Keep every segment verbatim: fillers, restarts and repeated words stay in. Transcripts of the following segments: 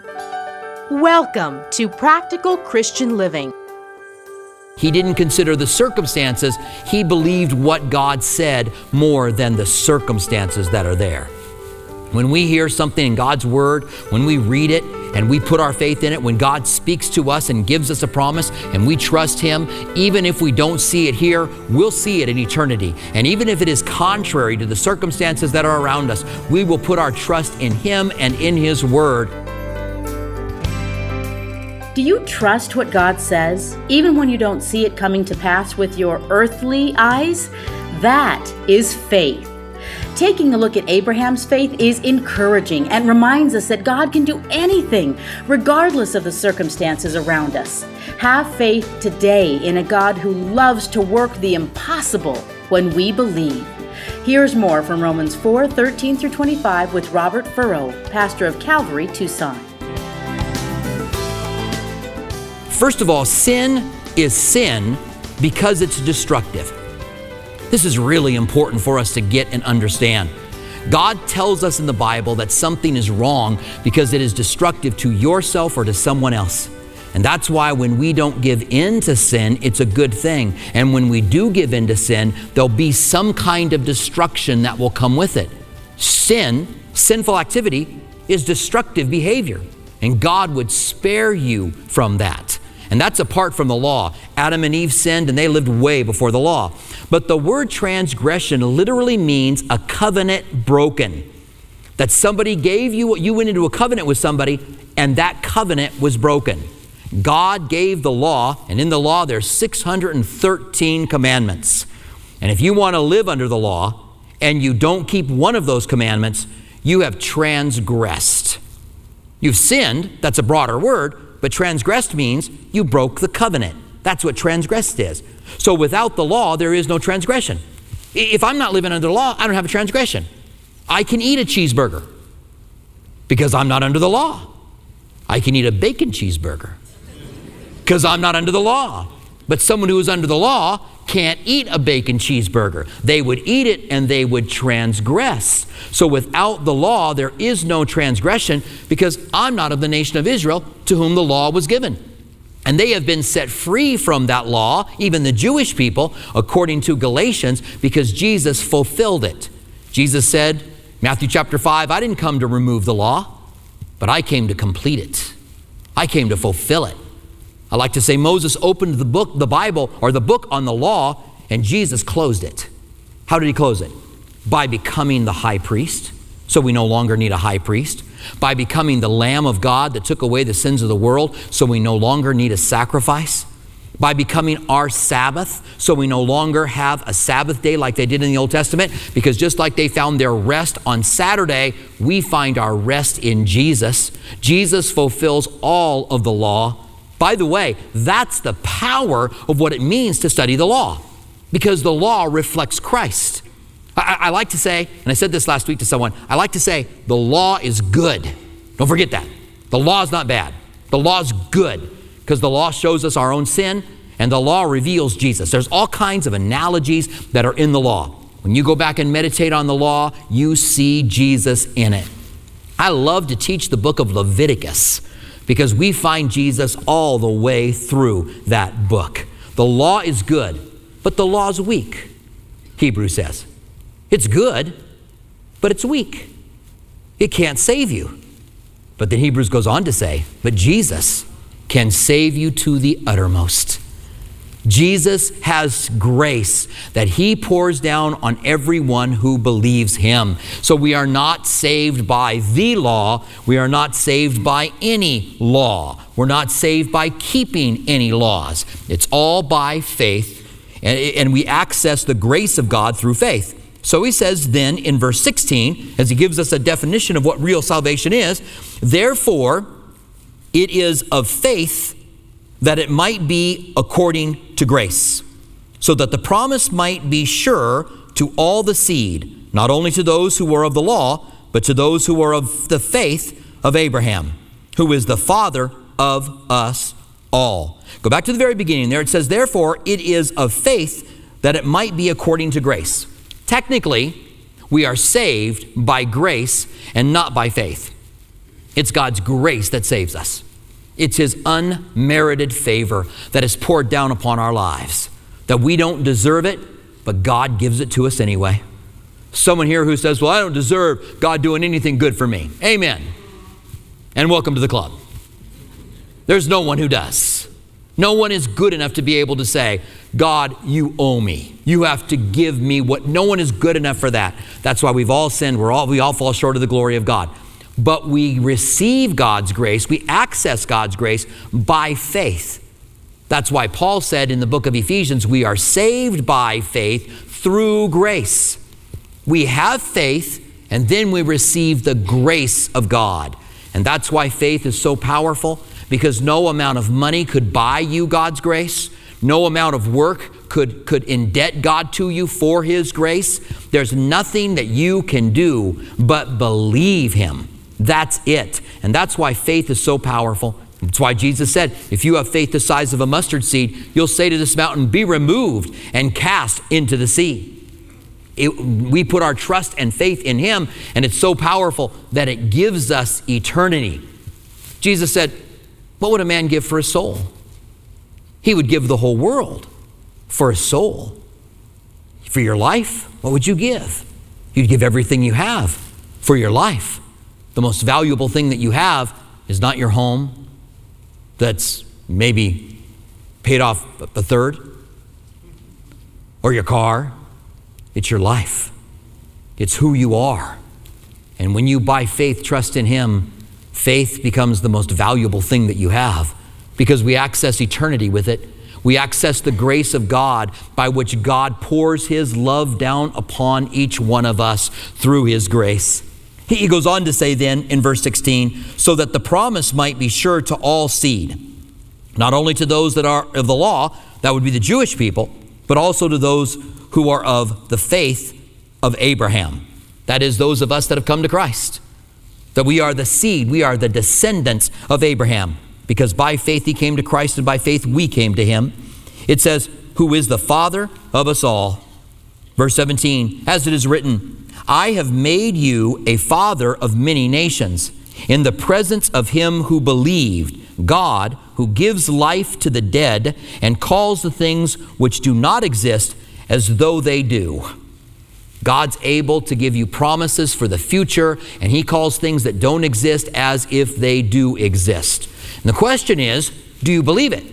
Welcome to Practical Christian Living. He didn't consider the circumstances. He believed what God said more than the circumstances that are there. When we hear something in God's Word, when we read it and we put our faith in it, when God speaks to us and gives us a promise and we trust Him, even if we don't see it here, we'll see it in eternity. And even if it is contrary to the circumstances that are around us, we will put our trust in Him and in His Word. Do you trust what God says, even when you don't see it coming to pass with your earthly eyes? That is faith. Taking a look at Abraham's faith is encouraging and reminds us that God can do anything, regardless of the circumstances around us. Have faith today in a God who loves to work the impossible when we believe. Here's more from Romans four, thirteen through twenty-five with Robert Furrow, pastor of Calvary, Tucson. First of all, sin is sin because it's destructive. This is really important for us to get and understand. God tells us in the Bible that something is wrong because it is destructive to yourself or to someone else. And that's why when we don't give in to sin, it's a good thing. And when we do give in to sin, there'll be some kind of destruction that will come with it. Sin, sinful activity, is destructive behavior. And God would spare you from that. And that's apart from the law. Adam and Eve sinned and they lived way before the law. But the word transgression literally means a covenant broken. That somebody gave you, you went into a covenant with somebody and that covenant was broken. God gave the law, and in the law there's six hundred thirteen commandments. And if you want to live under the law and you don't keep one of those commandments, you have transgressed. You've sinned, that's a broader word, but transgressed means you broke the covenant. That's what transgressed is. So without the law, there is no transgression. If I'm not living under the law, I don't have a transgression. I can eat a cheeseburger because I'm not under the law. I can eat a bacon cheeseburger because I'm not under the law. But someone who is under the law can't eat a bacon cheeseburger. They would eat it and they would transgress. So without the law, there is no transgression because I'm not of the nation of Israel to whom the law was given. And they have been set free from that law, even the Jewish people, according to Galatians, because Jesus fulfilled it. Jesus said, Matthew chapter five, I didn't come to remove the law, but I came to complete it. I came to fulfill it. I like to say Moses opened the book, the Bible, or the book on the law, and Jesus closed it. How did he close it? By becoming the high priest, so we no longer need a high priest. By becoming the Lamb of God that took away the sins of the world, so we no longer need a sacrifice. By becoming our Sabbath, so we no longer have a Sabbath day like they did in the Old Testament, because just like they found their rest on Saturday, we find our rest in Jesus. Jesus fulfills all of the law. By the way, that's the power of what it means to study the law, because the law reflects Christ. I, I like to say, and I said this last week to someone, I like to say the law is good. Don't forget that. The law is not bad. The law is good because the law shows us our own sin and the law reveals Jesus. There's all kinds of analogies that are in the law. When you go back and meditate on the law, you see Jesus in it. I love to teach the book of Leviticus because we find Jesus all the way through that book. The law is good, but the law is weak, Hebrews says. It's good, but it's weak. It can't save you. But then Hebrews goes on to say, but Jesus can save you to the uttermost. Jesus has grace that he pours down on everyone who believes him. So we are not saved by the law. We are not saved by any law. We're not saved by keeping any laws. It's all by faith, and, and we access the grace of God through faith. So he says then in verse sixteen, as he gives us a definition of what real salvation is, therefore it is of faith that it might be according to grace, so that the promise might be sure to all the seed, not only to those who are of the law, but to those who are of the faith of Abraham, who is the father of us all. Go back to the very beginning there. It says, therefore, it is of faith that it might be according to grace. Technically, we are saved by grace and not by faith. It's God's grace that saves us. It's His unmerited favor that is poured down upon our lives, that we don't deserve it, but God gives it to us anyway. Someone here who says, well, I don't deserve God doing anything good for me. Amen. And welcome to the club. There's no one who does. No one is good enough to be able to say, God, you owe me. You have to give me what. No one is good enough for that. That's why we've all sinned. We're all, we all fall short of the glory of God. But we receive God's grace. We access God's grace by faith. That's why Paul said in the book of Ephesians, we are saved by faith through grace. We have faith, and then we receive the grace of God. And that's why faith is so powerful, because no amount of money could buy you God's grace. No amount of work could, could indebt God to you for His grace. There's nothing that you can do but believe Him. That's it. And that's why faith is so powerful. That's why Jesus said, if you have faith the size of a mustard seed, you'll say to this mountain, be removed and cast into the sea. It, we put our trust and faith in Him, and it's so powerful that it gives us eternity. Jesus said, what would a man give for his soul? He would give the whole world for his soul. For your life, what would you give? You'd give everything you have for your life. The most valuable thing that you have is not your home that's maybe paid off a third, or your car. It's your life. It's who you are. And when you, by faith, trust in Him, faith becomes the most valuable thing that you have, because we access eternity with it. We access the grace of God by which God pours His love down upon each one of us through His grace. He goes on to say then in verse sixteen, so that the promise might be sure to all seed, not only to those that are of the law, that would be the Jewish people, but also to those who are of the faith of Abraham. That is, those of us that have come to Christ. That we are the seed, we are the descendants of Abraham, because by faith he came to Christ, and by faith we came to him. It says, who is the Father of us all. Verse seventeen, as it is written, I have made you a father of many nations, in the presence of him who believed, God, who gives life to the dead and calls the things which do not exist as though they do. God's able to give you promises for the future, and He calls things that don't exist as if they do exist. And the question is, do you believe it?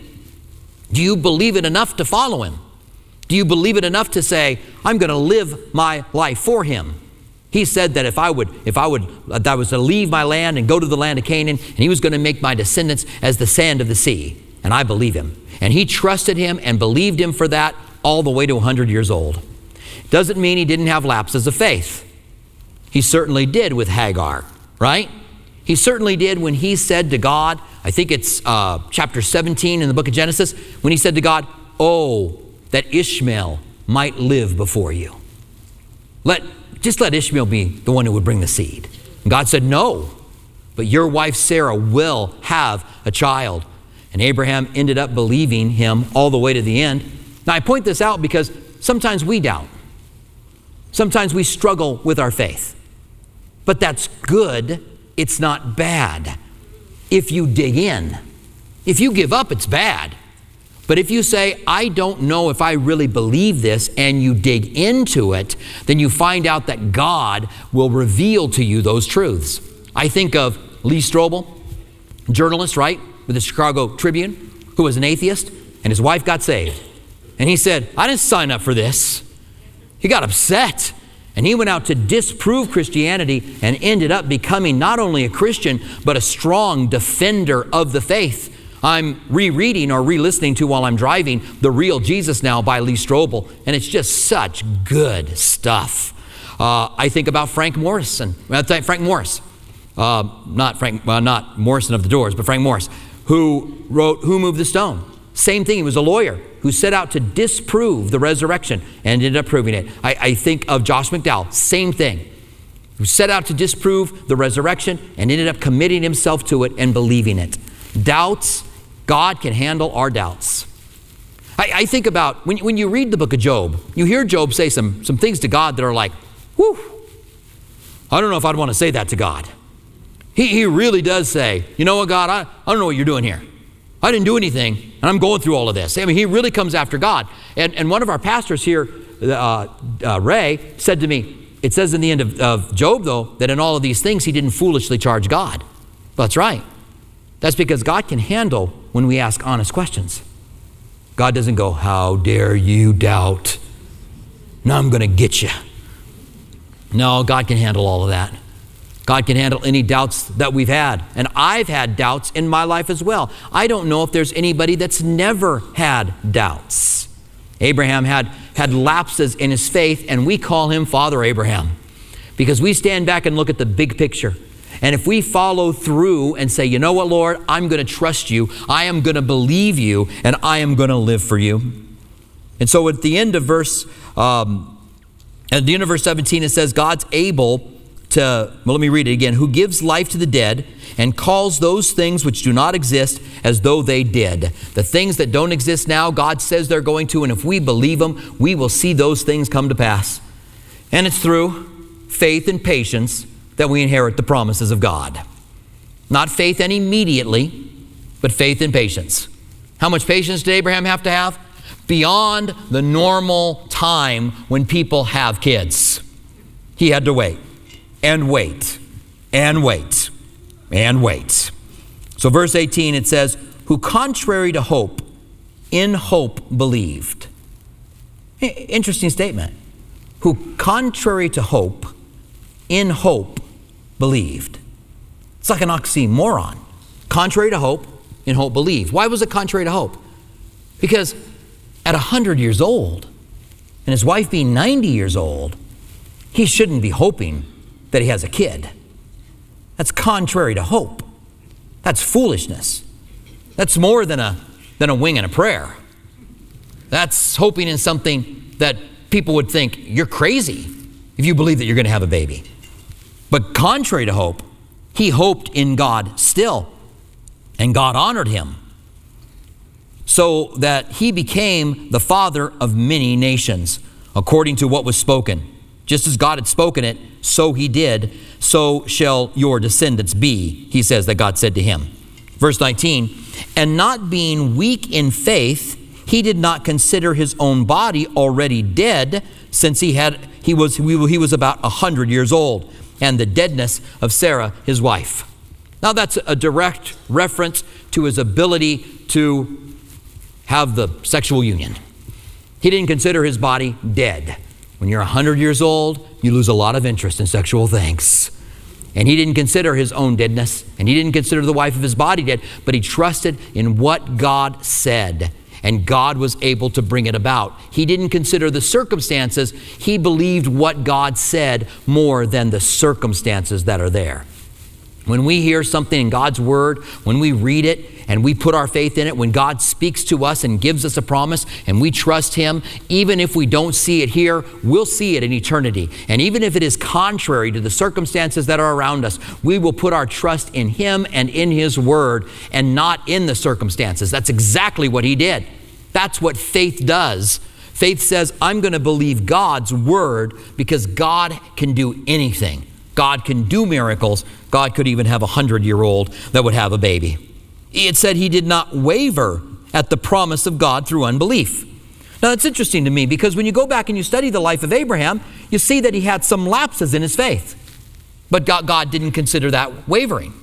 Do you believe it enough to follow Him? Do you believe it enough to say, I'm going to live my life for Him? He said that if I would, if I would, that I was to leave my land and go to the land of Canaan, and He was going to make my descendants as the sand of the sea. And I believe Him. And he trusted Him and believed Him for that all the way to one hundred years old. Doesn't mean he didn't have lapses of faith. He certainly did with Hagar, right? He certainly did when he said to God, I think it's uh, chapter seventeen in the book of Genesis, when he said to God, oh, that Ishmael might live before you. Let, just let Ishmael be the one who would bring the seed. And God said, no, but your wife Sarah will have a child. And Abraham ended up believing him all the way to the end. Now I point this out because sometimes we doubt. Sometimes we struggle with our faith. But that's good. It's not bad. If you dig in. If you give up, it's bad. But if you say, I don't know if I really believe this, and you dig into it, then you find out that God will reveal to you those truths. I think of Lee Strobel, journalist, right, with the Chicago Tribune, who was an atheist, and his wife got saved. And he said, I didn't sign up for this. He got upset. And he went out to disprove Christianity and ended up becoming not only a Christian, but a strong defender of the faith. I'm rereading or re-listening to while I'm driving The Real Jesus Now by Lee Strobel, and it's just such good stuff. Uh, I think about Frank Morrison, Frank Morris, uh, not Frank, well, not Morrison of the Doors, but Frank Morris, who wrote Who Moved the Stone? Same thing. He was a lawyer who set out to disprove the resurrection and ended up proving it. I, I think of Josh McDowell. Same thing. Who set out to disprove the resurrection and ended up committing himself to it and believing it. Doubts, God can handle our doubts. I, I think about when, when you read the book of Job, you hear Job say some, some things to God that are like, whew, I don't know if I'd want to say that to God. He, he really does say, you know what, God, I, I don't know what you're doing here. I didn't do anything, and I'm going through all of this. I mean, he really comes after God. And, and one of our pastors here, uh, uh, Ray, said to me, it says in the end of, of Job, though, that in all of these things, he didn't foolishly charge God. That's right. That's because God can handle when we ask honest questions. God doesn't go, how dare you doubt? Now I'm going to get you. No, God can handle all of that. God can handle any doubts that we've had. And I've had doubts in my life as well. I don't know if there's anybody that's never had doubts. Abraham had, had lapses in his faith, and we call him Father Abraham because we stand back and look at the big picture. And if we follow through and say, you know what, Lord, I'm going to trust you, I am going to believe you, and I am going to live for you. And so at the end of verse, um, at the end of verse seventeen, it says, God's able to, well, let me read it again, who gives life to the dead and calls those things which do not exist as though they did. The things that don't exist now, God says they're going to, and if we believe them, we will see those things come to pass. And it's through faith and patience that we inherit the promises of God. Not faith and immediately, but faith and patience. How much patience did Abraham have to have? Beyond the normal time when people have kids. He had to wait and wait and wait and wait. So verse eighteen, it says, who contrary to hope, in hope believed. Interesting statement. Who contrary to hope, in hope believed. It's like an oxymoron. Contrary to hope, in hope believed. Why was it contrary to hope? Because at one hundred years old, and his wife being ninety years old, he shouldn't be hoping that he has a kid. That's contrary to hope. That's foolishness. That's more than a, than a wing and a prayer. That's hoping in something that people would think, you're crazy if you believe that you're going to have a baby. But contrary to hope, he hoped in God still, and God honored him, so that he became the father of many nations, according to what was spoken. Just as God had spoken it, so he did, so shall your descendants be, he says that God said to him. Verse nineteen, and not being weak in faith, he did not consider his own body already dead, since he had he was he was about a hundred years old, and the deadness of Sarah his wife. Now that's a direct reference to his ability to have the sexual union. He didn't consider his body dead. When you're a hundred years old, you lose a lot of interest in sexual things. And he didn't consider his own deadness, and he didn't consider the wife of his body dead, but he trusted in what God said, and God was able to bring it about. He didn't consider the circumstances. He believed what God said more than the circumstances that are there. When we hear something in God's word, when we read it and we put our faith in it, when God speaks to us and gives us a promise and we trust him, even if we don't see it here, we'll see it in eternity. And even if it is contrary to the circumstances that are around us, we will put our trust in him and in his word and not in the circumstances. That's exactly what he did. That's what faith does. Faith says, I'm going to believe God's word because God can do anything. God can do miracles. God could even have a hundred-year-old that would have a baby. It said he did not waver at the promise of God through unbelief. Now, that's interesting to me because when you go back and you study the life of Abraham, you see that he had some lapses in his faith. But God, God didn't consider that wavering.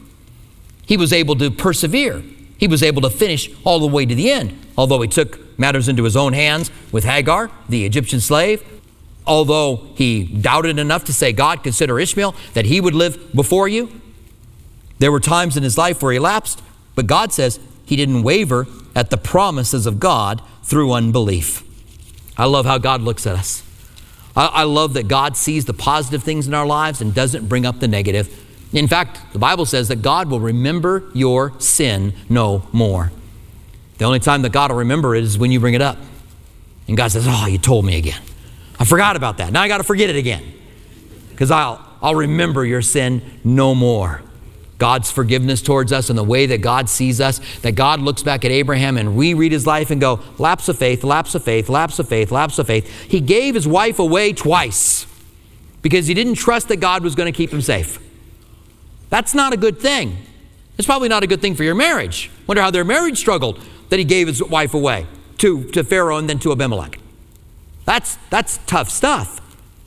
He was able to persevere. He was able to finish all the way to the end, although he took matters into his own hands with Hagar, the Egyptian slave. Although he doubted enough to say, God, consider Ishmael, that he would live before you. There were times in his life where he lapsed, but God says he didn't waver at the promises of God through unbelief. I love how God looks at us. I, I love that God sees the positive things in our lives and doesn't bring up the negative. In fact, the Bible says that God will remember your sin no more. The only time that God will remember it is when you bring it up. And God says, oh, you told me again. I forgot about that. Now I got to forget it again because I'll, I'll remember your sin no more. God's forgiveness towards us and the way that God sees us, that God looks back at Abraham and we read his life and go, lapse of faith, lapse of faith, lapse of faith, lapse of faith. He gave his wife away twice because he didn't trust that God was going to keep him safe. That's not a good thing. It's probably not a good thing for your marriage. Wonder how their marriage struggled that he gave his wife away to, to Pharaoh and then to Abimelech. That's, that's tough stuff.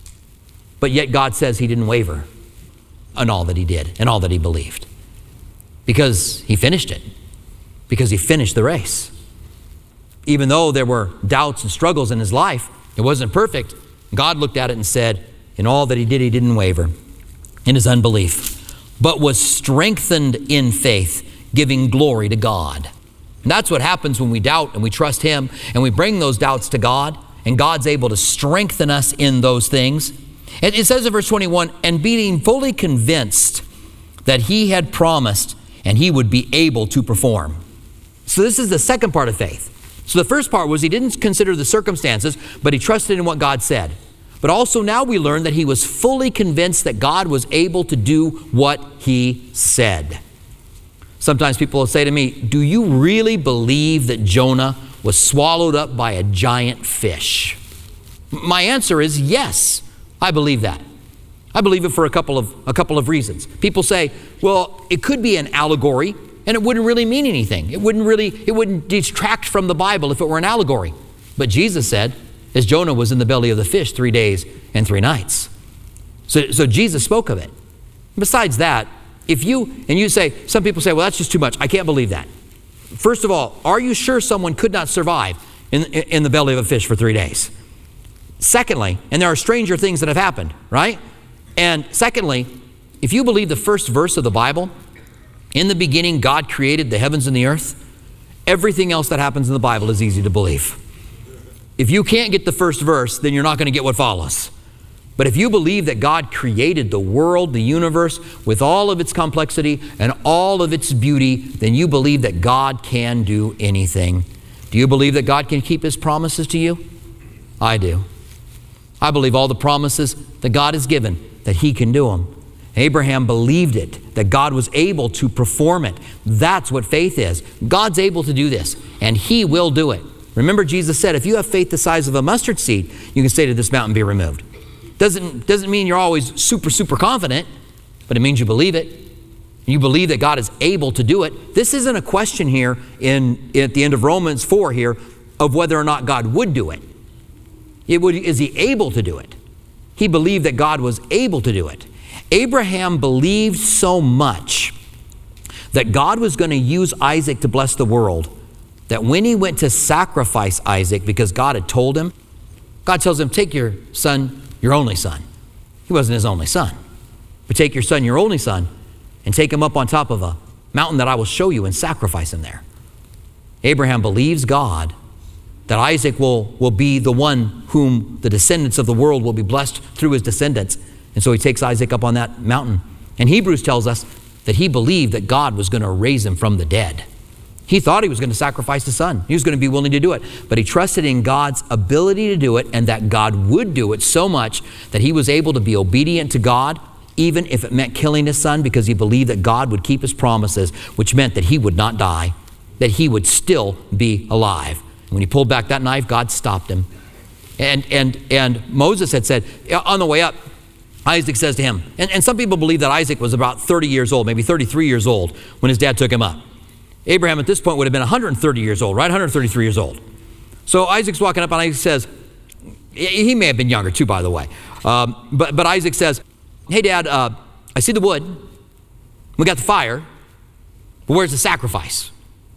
But yet God says he didn't waver on all that he did and all that he believed. Because he finished it. Because he finished the race. Even though there were doubts and struggles in his life, it wasn't perfect. God looked at it and said, in all that he did, he didn't waver in his unbelief, but was strengthened in faith, giving glory to God. And that's what happens when we doubt and we trust him and we bring those doubts to God, and God's able to strengthen us in those things. And it says in verse twenty-one, and being fully convinced that he had promised and he would be able to perform. So this is the second part of faith. So the first part was he didn't consider the circumstances, but he trusted in what God said. But also now we learn that he was fully convinced that God was able to do what he said. Sometimes people will say to me, do you really believe that Jonah was swallowed up by a giant fish? My answer is yes, I believe that. I believe it for a couple of, a couple of reasons. People say, well, it could be an allegory, and it wouldn't really mean anything. It wouldn't really, it wouldn't detract from the Bible if it were an allegory. But Jesus said, as Jonah was in the belly of the fish three days and three nights. So, so Jesus spoke of it. Besides that, if you, and you say, some people say, well, that's just too much. I can't believe that. First of all, are you sure someone could not survive in, in the belly of a fish for three days? Secondly, and there are stranger things that have happened, right? And secondly, if you believe the first verse of the Bible, in the beginning, God created the heavens and the earth, everything else that happens in the Bible is easy to believe. If you can't get the first verse, then you're not going to get what follows. But if you believe that God created the world, the universe, with all of its complexity and all of its beauty, then you believe that God can do anything. Do you believe that God can keep his promises to you? I do. I believe all the promises that God has given, that he can do them. Abraham believed it, that God was able to perform it. That's what faith is. God's able to do this, and he will do it. Remember, Jesus said, if you have faith the size of a mustard seed, you can say to this mountain, be removed. Doesn't, doesn't mean you're always super, super confident, but it means you believe it. You believe that God is able to do it. This isn't a question here in, at the end of Romans four here of whether or not God would do it. It would, is he able to do it? He believed that God was able to do it. Abraham believed so much that God was going to use Isaac to bless the world, that when he went to sacrifice Isaac, because God had told him, God tells him, take your son, your only son. He wasn't his only son. But take your son, your only son, and take him up on top of a mountain that I will show you and sacrifice him there. Abraham believes God that Isaac will, will be the one whom the descendants of the world will be blessed through his descendants. And so he takes Isaac up on that mountain. And Hebrews tells us that he believed that God was going to raise him from the dead. He thought he was going to sacrifice his son. He was going to be willing to do it. But he trusted in God's ability to do it, and that God would do it so much that he was able to be obedient to God, even if it meant killing his son, because he believed that God would keep his promises, which meant that he would not die, that he would still be alive. When he pulled back that knife, God stopped him. And, and, and Moses had said, on the way up, Isaac says to him, and, and some people believe that Isaac was about thirty years old, maybe thirty-three years old when his dad took him up. Abraham at this point would have been one hundred thirty years old, right? one hundred thirty-three years old. So Isaac's walking up and Isaac says, he may have been younger too, by the way. Um, but, but Isaac says, hey, Dad, uh, I see the wood. We got the fire. But where's the sacrifice?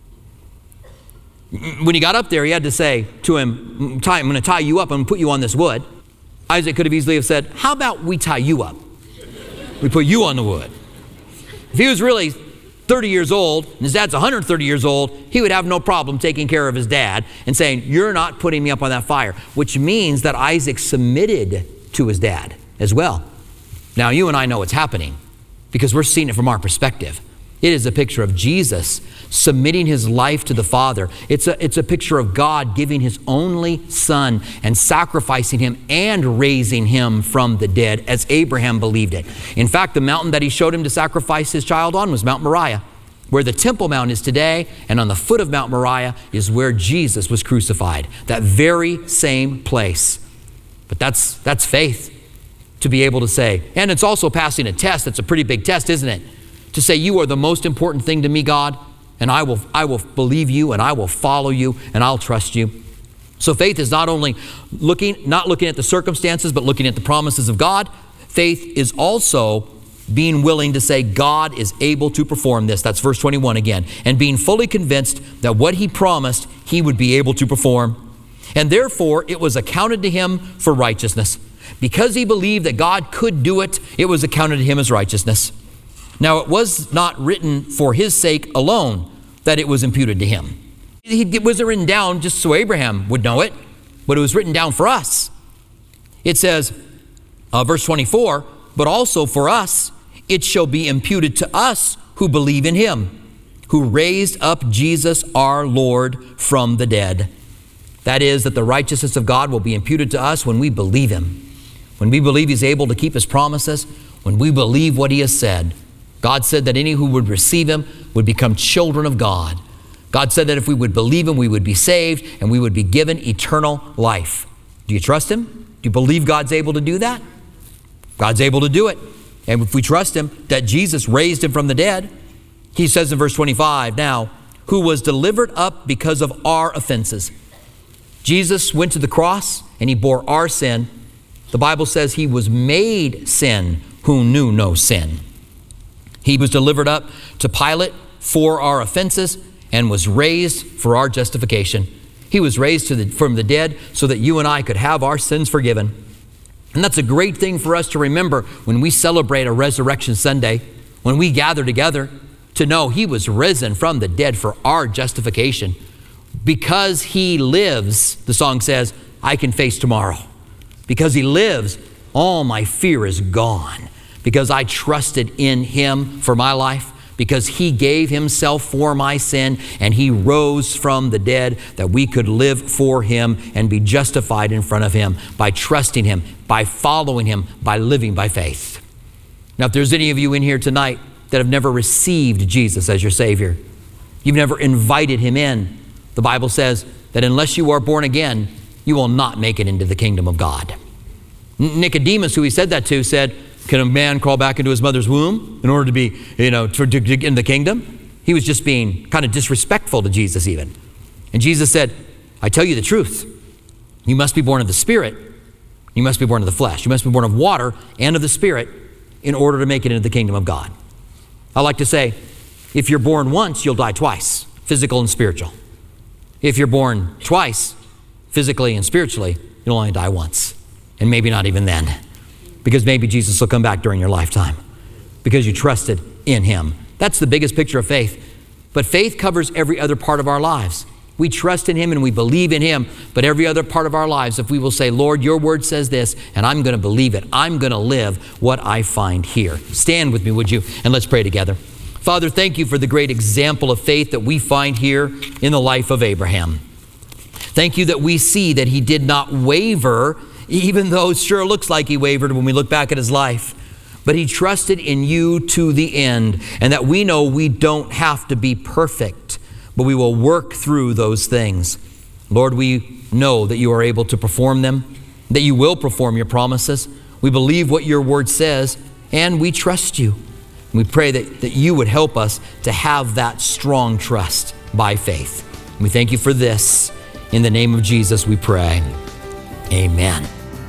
When he got up there, he had to say to him, I'm going to tie you up and put you on this wood. Isaac could have easily have said, how about we tie you up? We put you on the wood. If he was really thirty years old, and his dad's one hundred thirty years old, he would have no problem taking care of his dad and saying, you're not putting me up on that fire, which means that Isaac submitted to his dad as well. Now, you and I know what's happening because we're seeing it from our perspective. It is a picture of Jesus submitting his life to the Father. It's a, it's a picture of God giving his only son and sacrificing him and raising him from the dead as Abraham believed it. In fact, the mountain that he showed him to sacrifice his child on was Mount Moriah, where the Temple Mount is today, and on the foot of Mount Moriah is where Jesus was crucified, that very same place. But that's, that's faith, to be able to say. And it's also passing a test. That's a pretty big test, isn't it? to say, you are the most important thing to me, God, and I will, I will believe you, and I will follow you, and I'll trust you. So faith is not only looking, not looking at the circumstances, but looking at the promises of God. Faith is also being willing to say, God is able to perform this. That's verse twenty-one again. And being fully convinced that what he promised, he would be able to perform. And therefore, it was accounted to him for righteousness. Because he believed that God could do it, it was accounted to him as righteousness. Now, it was not written for his sake alone that it was imputed to him. It wasn't written down just so Abraham would know it, but it was written down for us. It says, uh, verse twenty-four, but also for us, it shall be imputed to us who believe in him, who raised up Jesus our Lord from the dead. That is, that the righteousness of God will be imputed to us when we believe him. When we believe he's able to keep his promises, when we believe what he has said. God said that any who would receive him would become children of God. God said that if we would believe him, we would be saved and we would be given eternal life. Do you trust him? Do you believe God's able to do that? God's able to do it. And if we trust him that Jesus raised him from the dead, he says in verse twenty-five, now, who was delivered up because of our offenses. Jesus went to the cross and he bore our sin. The Bible says he was made sin who knew no sin. He was delivered up to Pilate for our offenses and was raised for our justification. He was raised to the, from the dead so that you and I could have our sins forgiven. And that's a great thing for us to remember when we celebrate a Resurrection Sunday, when we gather together, to know he was risen from the dead for our justification. Because he lives, the song says, I can face tomorrow. Because he lives, all my fear is gone. Because I trusted in him for my life. Because he gave himself for my sin and he rose from the dead that we could live for him and be justified in front of him by trusting him, by following him, by living by faith. Now, if there's any of you in here tonight that have never received Jesus as your Savior, you've never invited him in, the Bible says that unless you are born again, you will not make it into the kingdom of God. Nicodemus, who he said that to, said, can a man crawl back into his mother's womb in order to be, you know, to, to get in the kingdom? He was just being kind of disrespectful to Jesus even. And Jesus said, I tell you the truth. You must be born of the Spirit. You must be born of the flesh. You must be born of water and of the Spirit in order to make it into the kingdom of God. I like to say, if you're born once, you'll die twice, physical and spiritual. If you're born twice, physically and spiritually, you'll only die once. And maybe not even then. Because maybe Jesus will come back during your lifetime because you trusted in him. That's the biggest picture of faith. But faith covers every other part of our lives. We trust in him and we believe in him, but every other part of our lives, if we will say, Lord, your word says this, and I'm going to believe it. I'm going to live what I find here. Stand with me, would you? And let's pray together. Father, thank you for the great example of faith that we find here in the life of Abraham. Thank you that we see that he did not waver, even though it sure looks like he wavered when we look back at his life. But he trusted in you to the end, and that we know we don't have to be perfect, but we will work through those things. Lord, we know that you are able to perform them, that you will perform your promises. We believe what your word says, and we trust you. We pray that, that you would help us to have that strong trust by faith. We thank you for this. In the name of Jesus, we pray. Amen.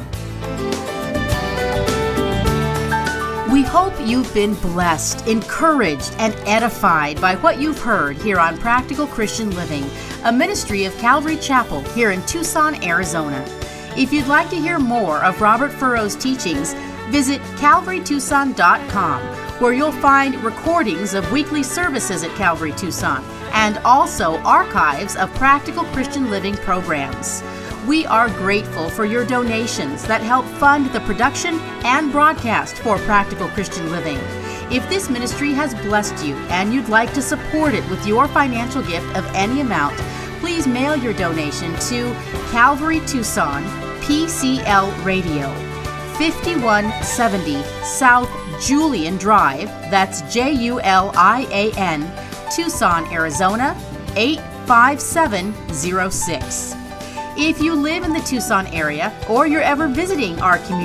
We hope you've been blessed, encouraged, and edified by what you've heard here on Practical Christian Living, a ministry of Calvary Chapel here in Tucson, Arizona. If you'd like to hear more of Robert Furrow's teachings, visit calvary tucson dot com, where you'll find recordings of weekly services at Calvary Tucson and also archives of Practical Christian Living programs. We are grateful for your donations that help fund the production and broadcast for Practical Christian Living. If this ministry has blessed you and you'd like to support it with your financial gift of any amount, please mail your donation to Calvary Tucson, P C L Radio, fifty-one seventy South Julian Drive, that's J U L I A N, Tucson, Arizona, eight five seven zero six. If you live in the Tucson area or you're ever visiting our community,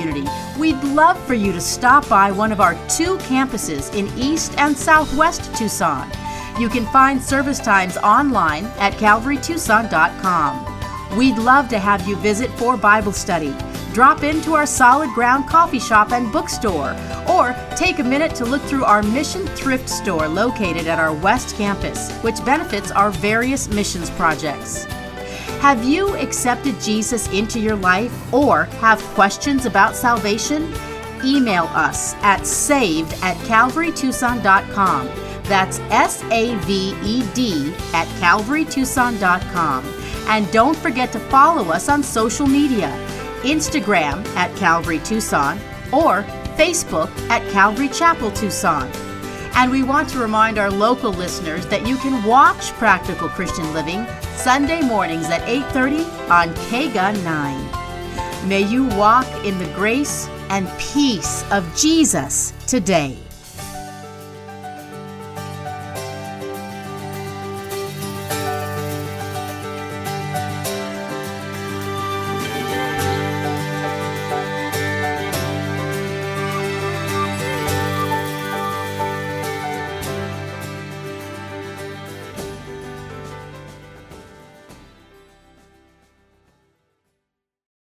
We'd love for you to stop by one of our two campuses in East and Southwest Tucson. You can find service times online at calvary tucson dot com. We'd love to have you visit for Bible study. Drop into our Solid Ground coffee shop and bookstore, or take a minute to look through our mission thrift store located at our West Campus, which benefits our various missions projects. Have you accepted Jesus into your life or have questions about salvation? Email us at saved at calvary tucson dot com. That's S A V E D at calvary tucson dot com. And don't forget to follow us on social media. Instagram at Calvary Tucson, or Facebook at Calvary Chapel Tucson. And we want to remind our local listeners that you can watch Practical Christian Living Sunday mornings at eight thirty on K G U nine. May you walk in the grace and peace of Jesus today.